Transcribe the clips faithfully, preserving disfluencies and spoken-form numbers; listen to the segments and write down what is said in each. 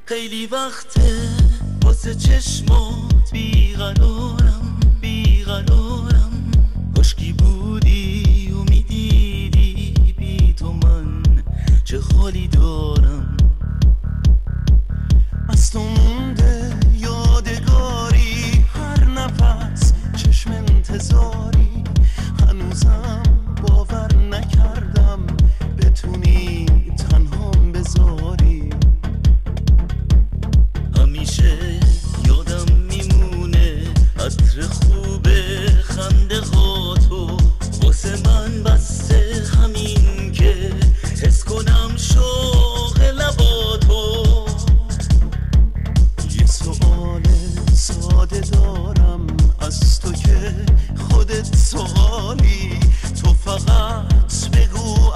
خیلی وقته واسه چشمات بیقرارم بیقرارم. کاشکی بودی و میدیدی بی تو من چه حالی دارم. از تو مونده یادگاری، هر نفس چشم انتظاری. هنوزم باور نکردم بتونی تنهام بذاری. همیشه یادم میمونه عطر خوب خنده هاتو، واسه من بسته همین که حس کنم شوق لباتو. یه سؤال ساده دارم از تو که خودت سوالی، تو فقط بگو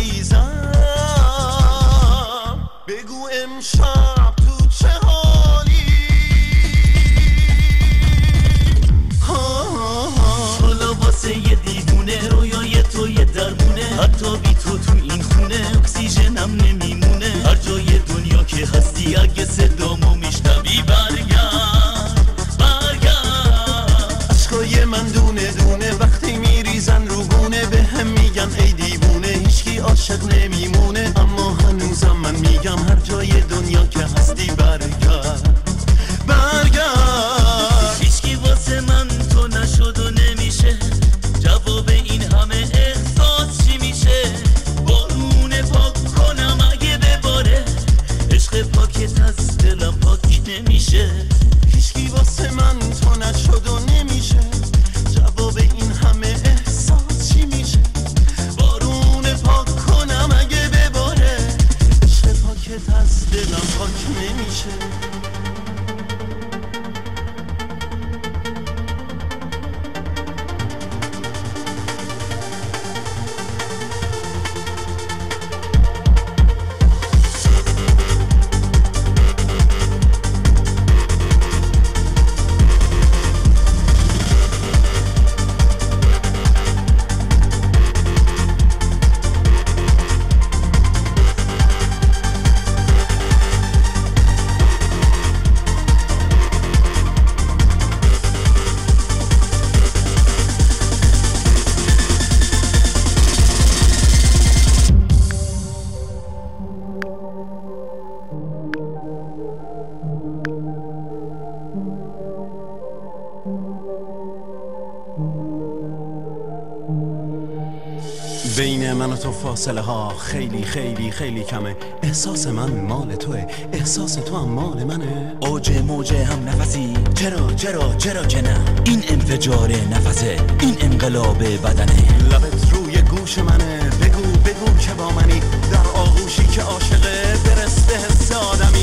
عزیزم، بگو امشب تو چه حالی. حالا واسه یه دیوونه رویای تو یه درمونه، حتی بی تو تو این خونه اکسیژنم نمیمونه. هر جای دنیا که هستی اگه صدامو میشنوی برگرد برگرد. عشقای من دونه دونه وقتی میریزن رو گونه، به هم میگن ای دیوونه هیچکی عاشق نمیمونه. اما هنوزم من میگم هر جای دنیا که هستی برگرد برگرد. هیچکی واسه من تو نشد و نمیشه، جواب این همه احساس چی میشه؟ بارونه پاک کنم اگه بباره، عشق پاکت از دلم پاک نمیشه. هیچکی واسه من تو نشد و نمیشه، جواب این همه احساس چی میشه؟ بارونه پاک کنم اگه بباره، عشق پاکت از دلم پاک نمیشه. بین من و تو فاصله ها خیلی خیلی خیلی کمه. احساس من مال توه، احساس تو هم مال منه. اوج موجه هم نفسی، چرا چرا چرا که نه؟ این انفجار نفسه، این انقلاب بدنه. لبت روی گوش منه، بگو بگو که با منی در آغوشی که عاشقه برسته حس آدم.